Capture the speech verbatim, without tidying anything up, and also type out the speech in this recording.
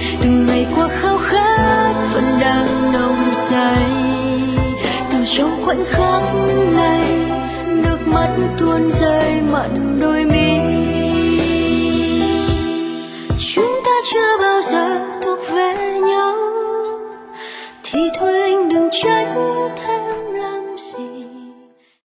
từng ngày qua khao khát vẫn đang nồng say. Từ trong khoảnh khắc này nước mắt tuôn rơi mặn đôi mi.